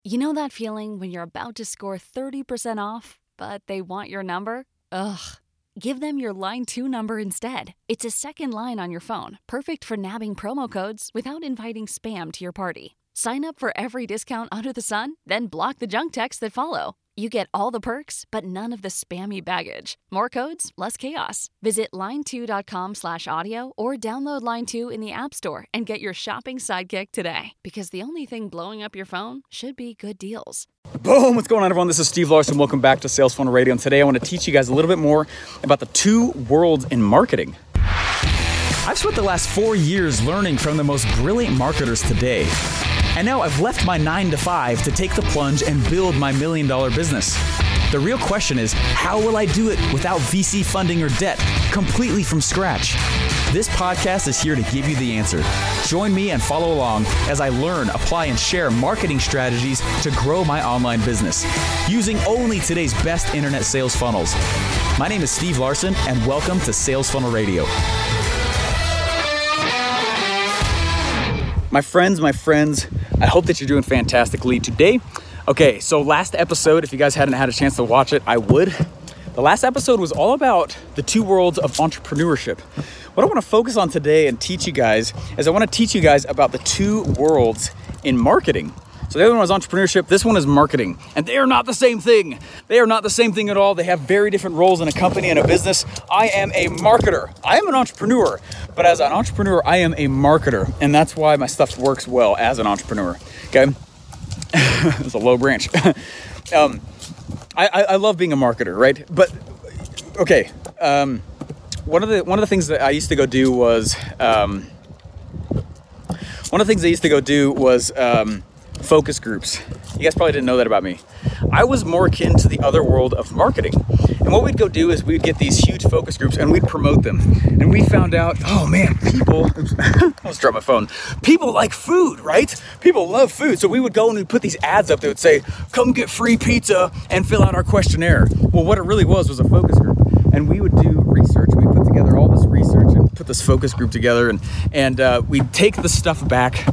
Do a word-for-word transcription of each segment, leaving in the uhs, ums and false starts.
You know that feeling when you're about to score thirty percent off, but they want your number? Ugh. Give them your Line two number instead. It's a second line on your phone, perfect for nabbing promo codes without inviting spam to your party. Sign up for every discount under the sun, then block the junk texts that follow. You get all the perks, but none of the spammy baggage. More codes, less chaos. Visit line two dot com slash audio or download Line two in the App Store and get your shopping sidekick today. Because the only thing blowing up your phone should be good deals. Boom! What's going on, everyone? This is Steve Larson. Welcome back to Sales Funnel Radio. And today I want to teach you guys a little bit more about the two worlds in marketing. I've spent the last four years learning from the most brilliant marketers today. And now I've left my nine to five to take the plunge and build my million dollar business. The real question is, how will I do it without V C funding or debt, completely from scratch? This podcast is here to give you the answer. Join me and follow along as I learn, apply, and share marketing strategies to grow my online business using only today's best internet sales funnels. My name is Steve Larson, and welcome to Sales Funnel Radio. My friends, my friends, I hope that you're doing fantastically today. Okay, so last episode, if you guys hadn't had a chance to watch it, I would. The last episode was all about the two worlds of entrepreneurship. What I want to focus on today and teach you guys is I want to teach you guys about the two worlds in marketing. So the other one was entrepreneurship, this one is marketing. And they are not the same thing. They are not the same thing at all. They have very different roles in a company and a business. I am a marketer. I am an entrepreneur. But as an entrepreneur, I am a marketer. And that's why my stuff works well as an entrepreneur. Okay? It's a low branch. um, I, I, I love being a marketer, right? But, okay. Um, one of the one of the things that I used to go do was, um, one of the things I used to go do was, um, focus groups. You guys probably didn't know that about me. I was more akin to the other world of marketing. And what we'd go do is we'd get these huge focus groups and we'd promote them. And we found out, oh man, people, I almost dropped my phone. People like food, right? People love food. So we would go and we'd put these ads up that would say, come get free pizza and fill out our questionnaire. Well, what it really was was a focus group. And we would do research. We put together all this research and put this focus group together. And, and uh, we'd take the stuff back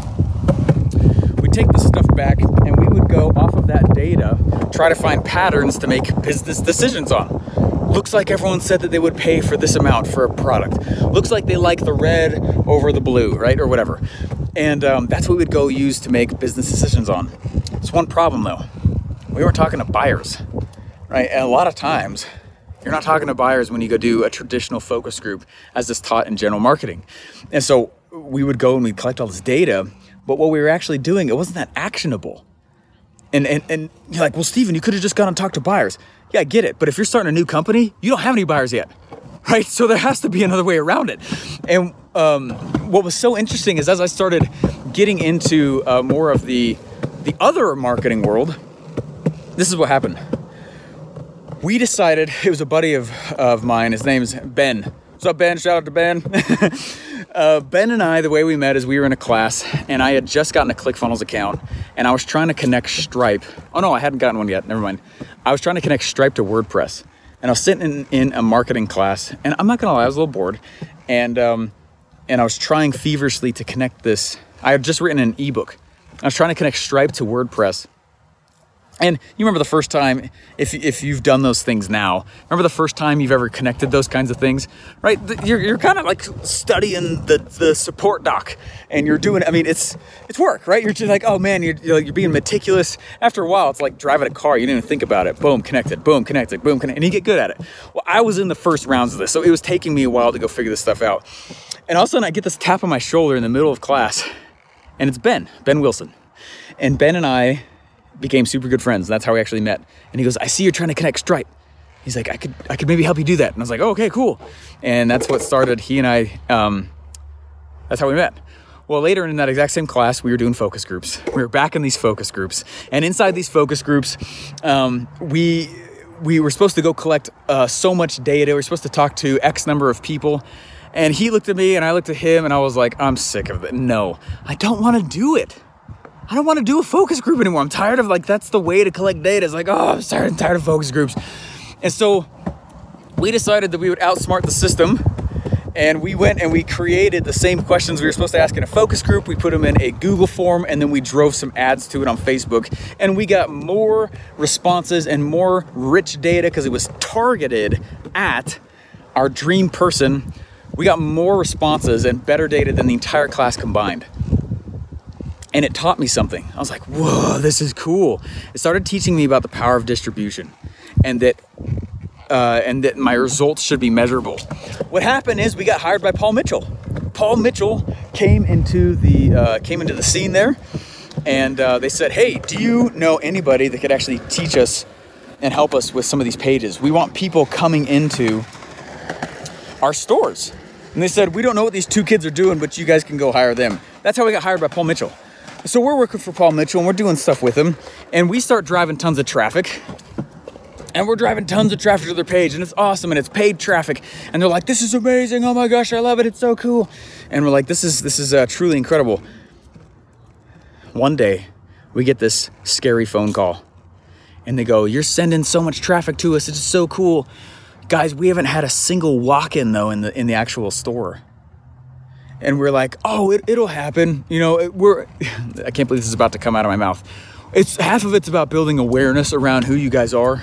take this stuff back and we would go off of that data, try to find patterns to make business decisions on. Looks like everyone said that they would pay for this amount for a product. Looks like they like the red over the blue, right? Or whatever. And um, that's what we'd go use to make business decisions on. There's one problem though. We weren't talking to buyers, right? And a lot of times you're not talking to buyers when you go do a traditional focus group as is taught in general marketing. And so we would go and we'd collect all this data. But what we were actually doing, it wasn't that actionable. And, and and you're like, well, Steven, you could have just gone and talked to buyers. Yeah, I get it. But if you're starting a new company, you don't have any buyers yet, right? So there has to be another way around it. And um, what was so interesting is as I started getting into uh, more of the, the other marketing world, this is what happened. We decided, it was a buddy of, of mine, his name's Ben. What's up, Ben? Shout out to Ben. Uh, Ben and I, the way we met is we were in a class and I had just gotten a ClickFunnels account and I was trying to connect Stripe. Oh no, I hadn't gotten one yet. Never mind. I was trying to connect Stripe to WordPress and I was sitting in, in a marketing class and I'm not going to lie, I was a little bored and, um, and I was trying feverishly to connect this. I had just written an ebook. I was trying to connect Stripe to WordPress. And you remember the first time, if if you've done those things now, remember the first time you've ever connected those kinds of things, right? You're you're kind of like studying the, the support doc and you're doing, I mean, it's it's work, right? You're just like, oh man, you're, you're, you're being meticulous. After a while, it's like driving a car. You didn't even think about it. Boom, connected, boom, connected, boom, connected. And you get good at it. Well, I was in the first rounds of this, so it was taking me a while to go figure this stuff out. And all of a sudden, I get this tap on my shoulder in the middle of class, and it's Ben, Ben Wilson. And Ben and I became super good friends. That's how we actually met. And he goes, I see you're trying to connect Stripe. He's like, I could I could maybe help you do that. And I was like, oh, okay, cool. And that's what started, he and I, um, that's how we met. Well, later in that exact same class, we were doing focus groups. We were back in these focus groups. And inside these focus groups, um, we we were supposed to go collect uh, so much data. We were supposed to talk to X number of people. And he looked at me and I looked at him and I was like, I'm sick of it. No, I don't want to do it. I don't want to do a focus group anymore. I'm tired of like, that's the way to collect data. It's like, oh, I'm tired, I'm tired of focus groups. And so we decided that we would outsmart the system And we went and we created the same questions we were supposed to ask in a focus group. We put them in a Google form, and then we drove some ads to it on Facebook. And we got more responses and more rich data because it was targeted at our dream person. We got more responses and better data than the entire class combined. And it taught me something. I was like, whoa, this is cool. It started teaching me about the power of distribution and that Uh, and that my results should be measurable. What happened is we got hired by Paul Mitchell. Paul Mitchell came into the uh, came into the scene there, and uh, they said, "Hey, do you know anybody that could actually teach us and help us with some of these pages? We want people coming into our stores." And they said, "We don't know what these two kids are doing, but you guys can go hire them." That's how we got hired by Paul Mitchell. So we're working for Paul Mitchell, and we're doing stuff with him, and we start driving tons of traffic. And we're driving tons of traffic to their page, and it's awesome, and it's paid traffic. And they're like, "This is amazing! Oh my gosh, I love it! It's so cool!" And we're like, "This is this is uh, truly incredible." One day, we get this scary phone call, and they go, "You're sending so much traffic to us. It's so cool, guys. We haven't had a single walk-in though in the in the actual store." And we're like, "Oh, it, it'll happen. You know, it, we're." I can't believe this is about to come out of my mouth. It's half of it's about building awareness around who you guys are.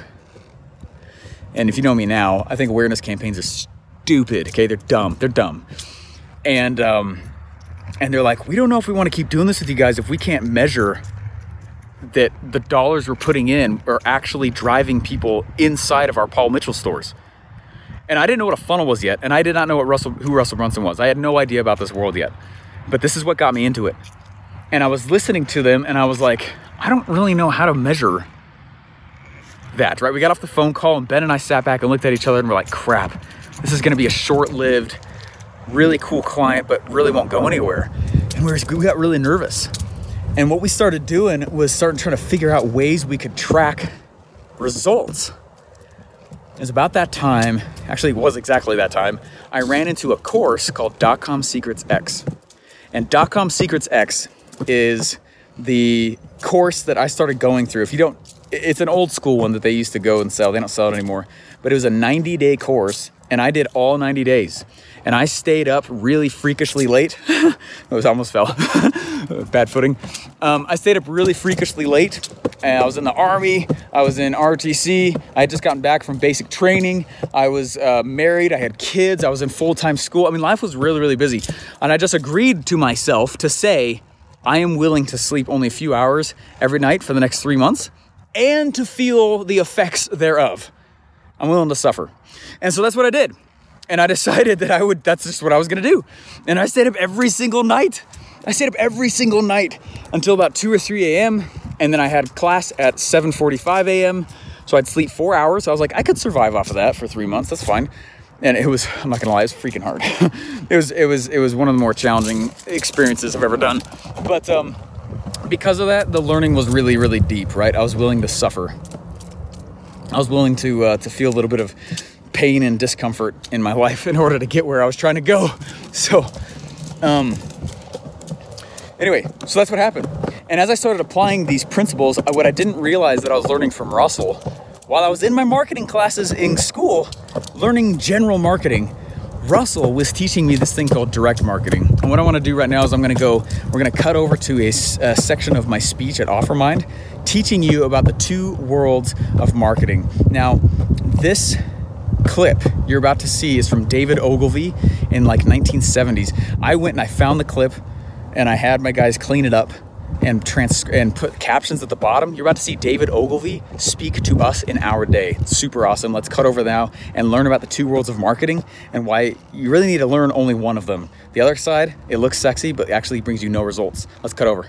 And if you know me now, I think awareness campaigns are stupid, okay? They're dumb. They're dumb. And um, and they're like, "We don't know if we want to keep doing this with you guys if we can't measure that the dollars we're putting in are actually driving people inside of our Paul Mitchell stores." And I didn't know what a funnel was yet, and I did not know what Russell, who Russell Brunson was. I had no idea about this world yet. But this is what got me into it. And I was listening to them, and I was like, I don't really know how to measure that, right? We got off the phone call, and Ben and I sat back and looked at each other and we're like, crap, this is going to be a short-lived, really cool client, but really won't go anywhere. And we, were, we got really nervous. And what we started doing was starting trying to figure out ways we could track results. It was about that time, actually it was exactly that time, I ran into a course called Dot-Com Secrets X. And Dot-Com Secrets X is the course that I started going through. If you don't, it's an old school one that they used to go and sell. They don't sell it anymore. But it was a ninety-day course, and I did all ninety days. And I stayed up really freakishly late. It was almost fell. Bad footing. Um, I stayed up really freakishly late. And I was in the Army. I was in R T C. I had just gotten back from basic training. I was uh, married. I had kids. I was in full-time school. I mean, life was really, really busy. And I just agreed to myself to say, I am willing to sleep only a few hours every night for the next three months and to feel the effects thereof. I'm willing to suffer. And so that's what I did. And I decided that I would, that's just what I was going to do. And I stayed up every single night. I stayed up every single night until about two or three a.m. And then I had class at seven forty-five a.m. So I'd sleep four hours. I was like, I could survive off of that for three months. That's fine. And it was, I'm not going to lie, it was freaking hard. it was, it was, it was one of the more challenging experiences I've ever done. But um, because of that, the learning was really, really deep, right? I was willing to suffer. I was willing to uh, to feel a little bit of pain and discomfort in my life in order to get where I was trying to go. So, um, anyway, so that's what happened. And as I started applying these principles, what I didn't realize that I was learning from Russell, while I was in my marketing classes in school, learning general marketing, Russell was teaching me this thing called direct marketing. And what I want to do right now is I'm going to go, we're going to cut over to a, a section of my speech at OfferMind, teaching you about the two worlds of marketing. Now, this clip you're about to see is from David Ogilvy in like nineteen seventies. I went and I found the clip and I had my guys clean it up and trans and put captions at the bottom. You're about to see David Ogilvy speak to us in our day. It's super awesome. Let's cut over now and learn about the two worlds of marketing and why you really need to learn only one of them. The other side, it looks sexy, but actually brings you no results. Let's cut over.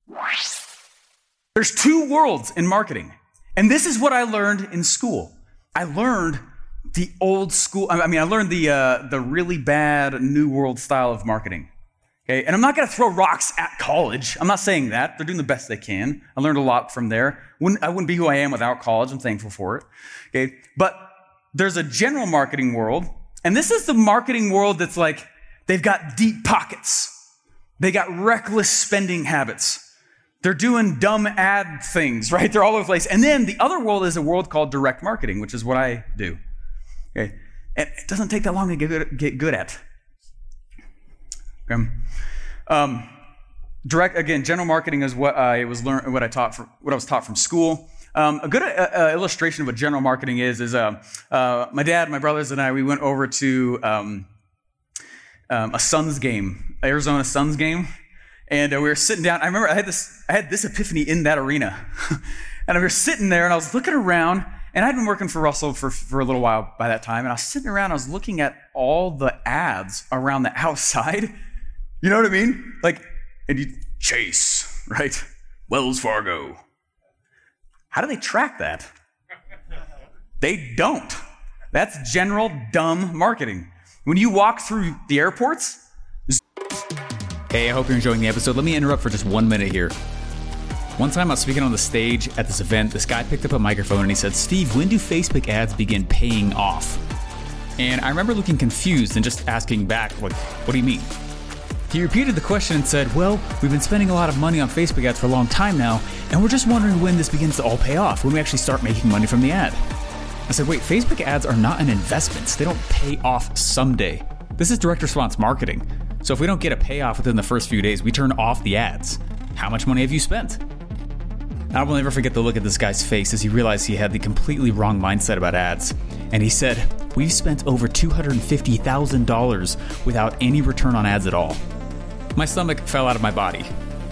There's two worlds in marketing. And this is what I learned in school. I learned the old school, I mean, I learned the uh, the really bad new world style of marketing. Okay, and I'm not going to throw rocks at college. I'm not saying that. They're doing the best they can. I learned a lot from there. Wouldn't, I wouldn't be who I am without college. I'm thankful for it. Okay, but there's a general marketing world, and this is the marketing world that's like, they've got deep pockets. They got reckless spending habits. They're doing dumb ad things, right? They're all over the place. And then the other world is a world called direct marketing, which is what I do. Okay, and it doesn't take that long to get good, get good at. Okay. Um, direct again, general marketing is what I was learned, what I taught, from, what I was taught from school. Um, a good uh, uh, illustration of what general marketing is is uh, uh, my dad, my brothers, and I. We went over to um, um, a Suns game, Arizona Suns game, and uh, we were sitting down. I remember I had this, I had this epiphany in that arena, and we were sitting there, and I was looking around. And I'd been working for Russell for, for a little while by that time, and I was sitting around, I was looking at all the ads around the outside. You know what I mean? Like, and you, Chase, right? Wells Fargo. How do they track that? They don't. That's general dumb marketing. When you walk through the airports. Hey, I hope you're enjoying the episode. Let me interrupt for just one minute here. One time I was speaking on the stage at this event, this guy picked up a microphone and he said, "Steve, when do Facebook ads begin paying off?" And I remember looking confused and just asking back, like, what do you mean? He repeated the question and said, "Well, we've been spending a lot of money on Facebook ads for a long time now, and we're just wondering when this begins to all pay off, when we actually start making money from the ad." I said, wait, Facebook ads are not an investment. They don't pay off someday. This is direct response marketing. So if we don't get a payoff within the first few days, we turn off the ads. How much money have you spent? I will never forget the look at this guy's face as he realized he had the completely wrong mindset about ads. And he said, "We've spent over two hundred fifty thousand dollars without any return on ads at all." My stomach fell out of my body.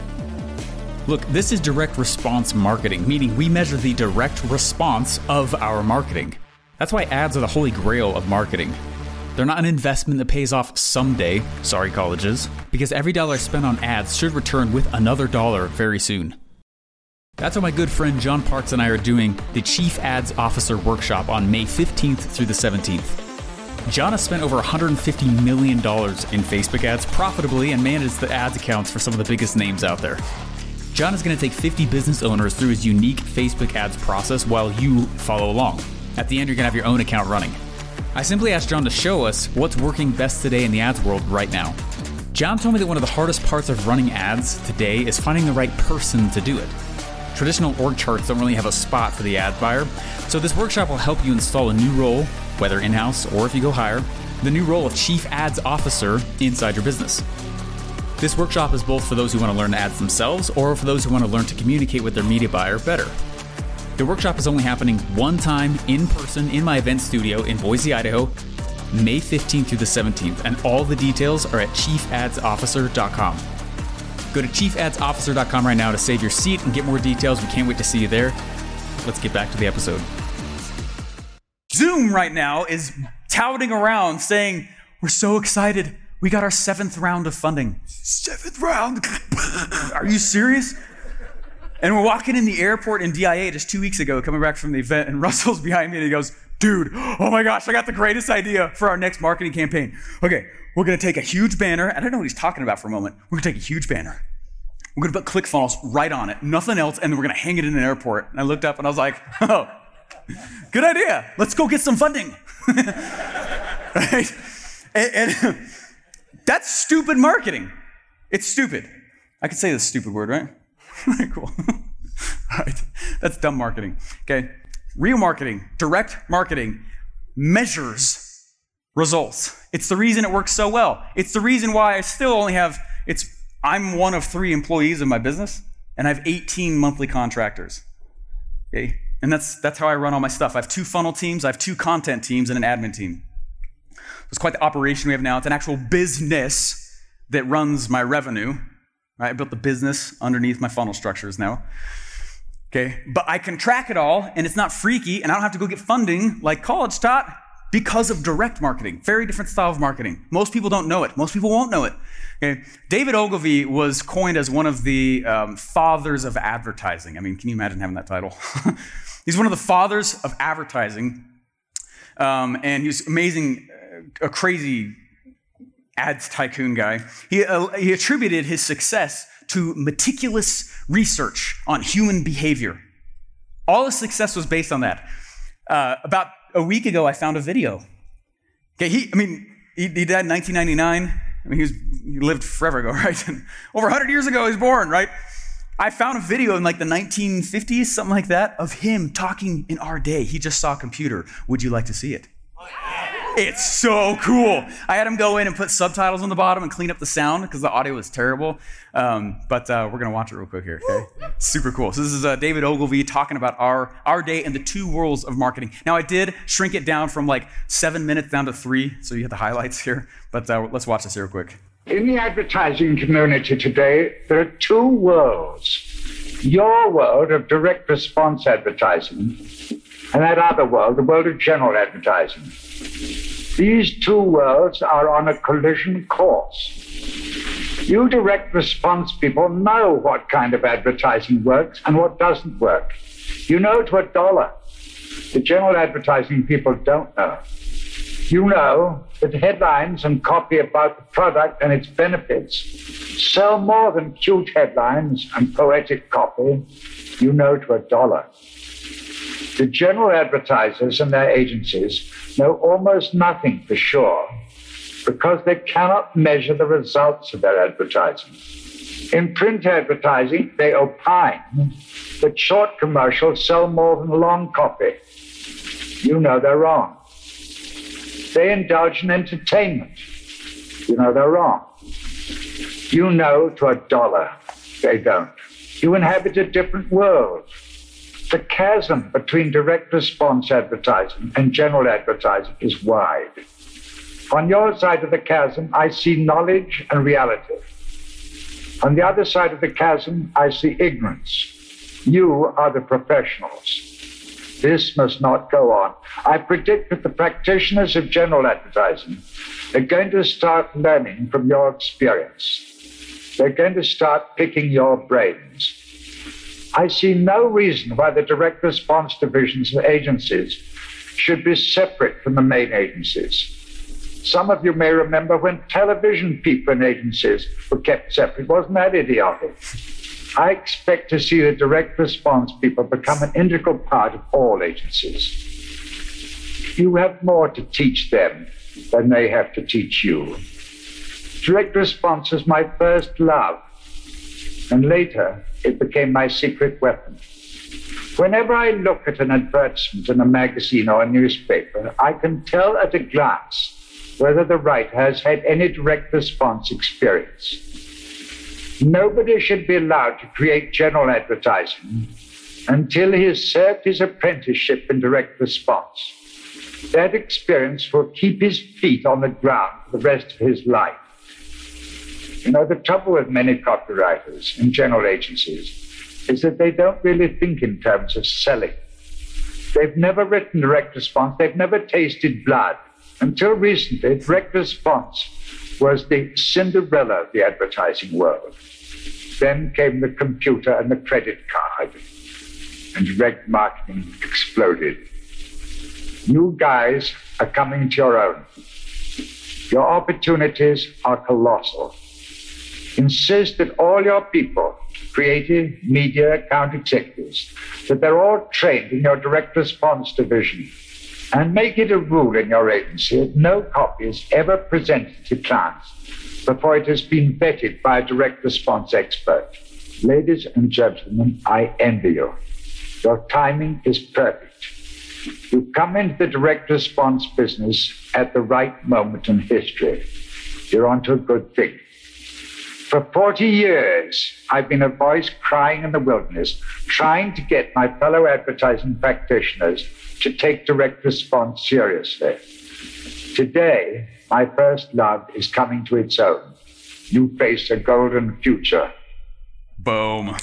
Look, this is direct response marketing, meaning we measure the direct response of our marketing. That's why ads are the holy grail of marketing. They're not an investment that pays off someday, sorry colleges, because every dollar spent on ads should return with another dollar very soon. That's why my good friend John Parks and I are doing the Chief Ads Officer Workshop on May fifteenth through the seventeenth. John has spent over one hundred fifty million dollars in Facebook ads profitably and manages the ads accounts for some of the biggest names out there. John is going to take fifty business owners through his unique Facebook ads process while you follow along. At the end, you're going to have your own account running. I simply asked John to show us what's working best today in the ads world right now. John told me that one of the hardest parts of running ads today is finding the right person to do it. Traditional org charts don't really have a spot for the ad buyer, so this workshop will help you install a new role, whether in-house or if you go hire, the new role of Chief Ads Officer inside your business. This workshop is both for those who want to learn ads themselves or for those who want to learn to communicate with their media buyer better. The workshop is only happening one time in person in my event studio in Boise, Idaho, May fifteenth through the seventeenth, and all the details are at chief ads officer dot com. Go to chief ads officer dot com right now to save your seat and get more details. We can't wait to see you there. Let's get back to the episode. Zoom right now is touting around saying, "We're so excited. We got our seventh round of funding." Seventh round? Are you serious? And we're walking in the airport in D I A just two weeks ago, coming back from the event, and Russell's behind me and he goes, "Dude, oh my gosh, I got the greatest idea for our next marketing campaign. Okay, we're gonna take a huge banner." I don't know what he's talking about for a moment. We're gonna take a huge banner. We're gonna put ClickFunnels right on it, nothing else, and then we're gonna hang it in an airport. And I looked up and I was like, oh, good idea. Let's go get some funding. Right? And, and that's stupid marketing. It's stupid. I could say this stupid word, right? Cool. All right. That's dumb marketing. Okay. Real marketing, direct marketing, measures results. It's the reason it works so well. It's the reason why I still only have, it's, I'm one of three employees in my business, and I have eighteen monthly contractors. Okay. And that's that's how I run all my stuff. I have two funnel teams, I have two content teams, and an admin team. It's quite the operation we have now. It's an actual business that runs my revenue. Right? I built the business underneath my funnel structures now. Okay, but I can track it all, and it's not freaky, and I don't have to go get funding like college taught because of direct marketing. Very different style of marketing. Most people don't know it. Most people won't know it. Okay, David Ogilvy was coined as one of the um, fathers of advertising. I mean, can you imagine having that title? He's one of the fathers of advertising, um, and he was amazing, a crazy ads tycoon guy. He, uh, he attributed his success to meticulous research on human behavior. All his success was based on that. Uh, about a week ago, I found a video. Okay, he, I mean, he, he died in nineteen ninety-nine. I mean, he, was, he lived forever ago, right? And over one hundred years ago, he was born, right? I found a video in like the nineteen fifties, something like that, of him talking in our day. He just saw a computer. Would you like to see it? Oh, yeah. It's so cool. I had him go in and put subtitles on the bottom and clean up the sound because the audio was terrible. Um, but uh, we're going to watch it real quick here, okay? Super cool. So this is uh, David Ogilvy talking about our, our day and the two worlds of marketing. Now, I did shrink it down from like seven minutes down to three, so you have the highlights here. But uh, let's watch this here real quick. In the advertising community today, there are two worlds. Your world of direct response advertising, and that other world, the world of general advertising. These two worlds are on a collision course. You direct response people know what kind of advertising works and what doesn't work. You know to a dollar. The general advertising people don't know. You know that headlines and copy about the product and its benefits sell more than cute headlines and poetic copy. You know to a dollar. The general advertisers and their agencies know almost nothing for sure because they cannot measure the results of their advertising. In print advertising, they opine that short commercials sell more than long copy. You know they're wrong. They indulge in entertainment. You know they're wrong. You know to a dollar they don't. You inhabit a different world. The chasm between direct response advertising and general advertising is wide. On your side of the chasm, I see knowledge and reality. On the other side of the chasm, I see ignorance. You are the professionals. This must not go on. I predict that the practitioners of general advertising are going to start learning from your experience. They're going to start picking your brains. I see no reason why the direct response divisions of agencies should be separate from the main agencies. Some of you may remember when television people and agencies were kept separate. Wasn't that idiotic? I expect to see the direct response people become an integral part of all agencies. You have more to teach them than they have to teach you. Direct response was my first love, and later it became my secret weapon. Whenever I look at an advertisement in a magazine or a newspaper, I can tell at a glance whether the writer has had any direct response experience. Nobody should be allowed to create general advertising until he has served his apprenticeship in direct response. That experience will keep his feet on the ground for the rest of his life. You know, the trouble with many copywriters and general agencies is that they don't really think in terms of selling. They've never written direct response. They've never tasted blood. Until recently, direct response was the Cinderella of the advertising world. Then came the computer and the credit card, and direct marketing exploded. You guys are coming to your own. Your opportunities are colossal. Insist that all your people, creative, media, account executives, that they're all trained in your direct response division. And make it a rule in your agency that no copy is ever presented to clients before it has been vetted by a direct response expert. Ladies and gentlemen, I envy you. Your timing is perfect. You come into the direct response business at the right moment in history. You're onto a good thing. For forty years, I've been a voice crying in the wilderness, trying to get my fellow advertising practitioners to take direct response seriously. Today, my first love is coming to its own. You face a golden future. Boom.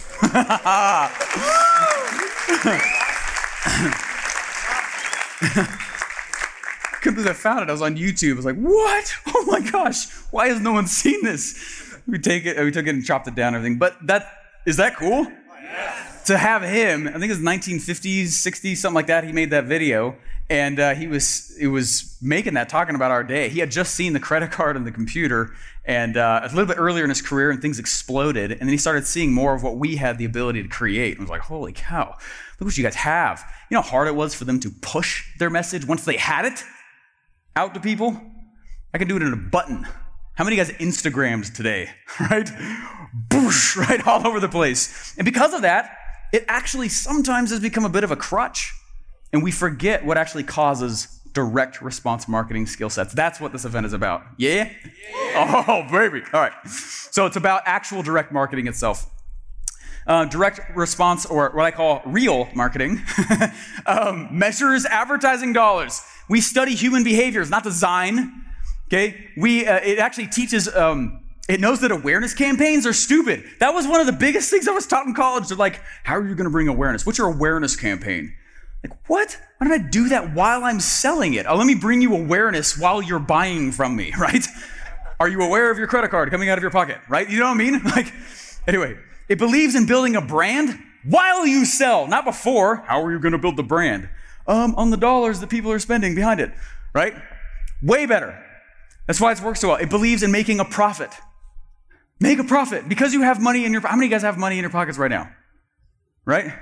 Couldn't believe I found it. I was on YouTube. I was like, what? Oh my gosh. Why has no one seen this? We take it, we took it and chopped it down and everything. But that, is that cool? Yes. To have him, I think it was nineteen fifties, sixties, something like that. He made that video, and uh, he was it was making that, talking about our day. He had just seen the credit card and the computer, and uh, a little bit earlier in his career, and things exploded. And then he started seeing more of what we had the ability to create. And was like, holy cow, look what you guys have. You know how hard it was for them to push their message once they had it out to people? I can do it in a button. How many guys Instagrammed today, right? Boosh, right, all over the place. And because of that, it actually sometimes has become a bit of a crutch. And we forget what actually causes direct response marketing skill sets. That's what this event is about. Yeah? yeah. Oh, baby. All right. So it's about actual direct marketing itself. Uh, direct response, or what I call real marketing, um, measures advertising dollars. We study human behaviors, not design. Okay? We uh, it actually teaches. Um, it knows that awareness campaigns are stupid. That was one of the biggest things I was taught in college. They're like, "How are you going to bring awareness? What's your awareness campaign?" Like, what? Why don't I do that while I'm selling it? Oh, let me bring you awareness while you're buying from me, right? Are you aware of your credit card coming out of your pocket, right? You know what I mean? Like, anyway. It believes in building a brand while you sell, not before. How are you going to build the brand? Um, on the dollars that people are spending behind it, right? Way better. That's why it's worked so well. It believes in making a profit. Make a profit because you have money in your. How many of you guys have money in your pockets right now? Right?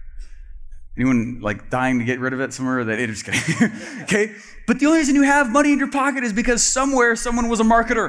Anyone like dying to get rid of it somewhere? That it, just kidding. Okay, but the only reason you have money in your pocket is because somewhere someone was a marketer.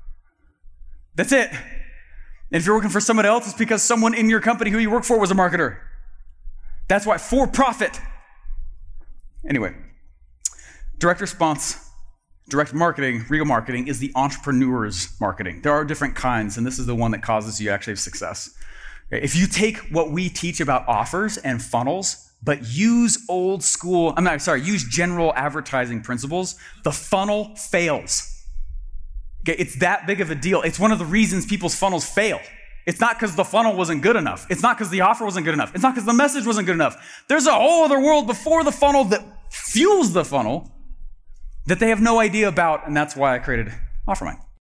That's it. And if you're working for someone else, it's because someone in your company who you work for was a marketer. That's why, for profit. Anyway, direct response, direct marketing, real marketing is the entrepreneur's marketing. There are different kinds, and this is the one that causes you to actually have success. Okay? If you take what we teach about offers and funnels, but use old school, I'm not sorry, use general advertising principles, the funnel fails. Okay, it's that big of a deal. It's one of the reasons people's funnels fail. It's not because the funnel wasn't good enough. It's not because the offer wasn't good enough. It's not because the message wasn't good enough. There's a whole other world before the funnel that fuels the funnel that they have no idea about, and that's why I created OfferMind.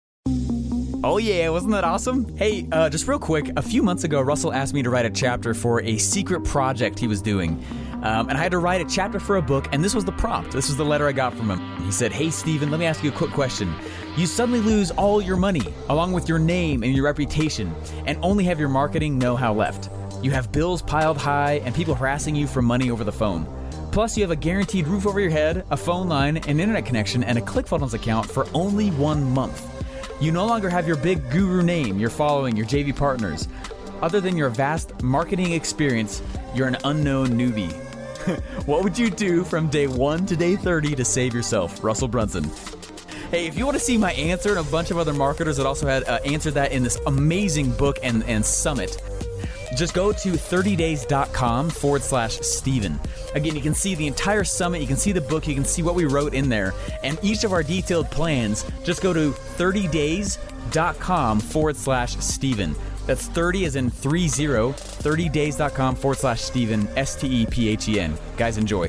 Oh yeah, wasn't that awesome? Hey, uh, just real quick, a few months ago, Russell asked me to write a chapter for a secret project he was doing. Um, and I had to write a chapter for a book, and this was the prompt. This was the letter I got from him. He said, "Hey, Steven, let me ask you a quick question. You suddenly lose all your money, along with your name and your reputation, and only have your marketing know-how left. You have bills piled high and people harassing you for money over the phone. Plus, you have a guaranteed roof over your head, a phone line, an internet connection, and a ClickFunnels account for only one month. You no longer have your big guru name, your following, your J V partners. Other than your vast marketing experience, you're an unknown newbie. What would you do from day one to day thirty to save yourself?" Russell Brunson. Hey, if you want to see my answer and a bunch of other marketers that also had uh, answered that in this amazing book and, and summit, just go to thirty days dot com forward slash Steven. Again, you can see the entire summit, you can see the book, you can see what we wrote in there, and each of our detailed plans, just go to thirty days dot com forward slash Steven. That's thirty as in three zero, thirty days dot com forward slash Steven, S T E P H E N. Guys, enjoy.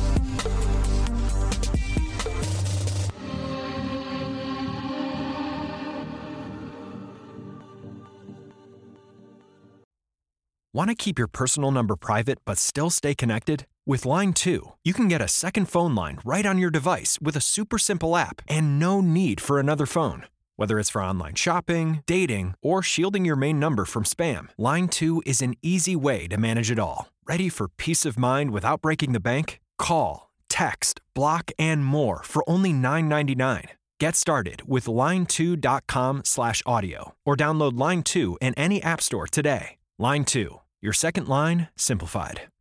Want to keep your personal number private but still stay connected? With Line two, you can get a second phone line right on your device with a super simple app and no need for another phone. Whether it's for online shopping, dating, or shielding your main number from spam, Line two is an easy way to manage it all. Ready for peace of mind without breaking the bank? Call, text, block, and more for only nine ninety-nine. Get started with line two dot com slash audio or download Line two in any app store today. Line two, your second line simplified.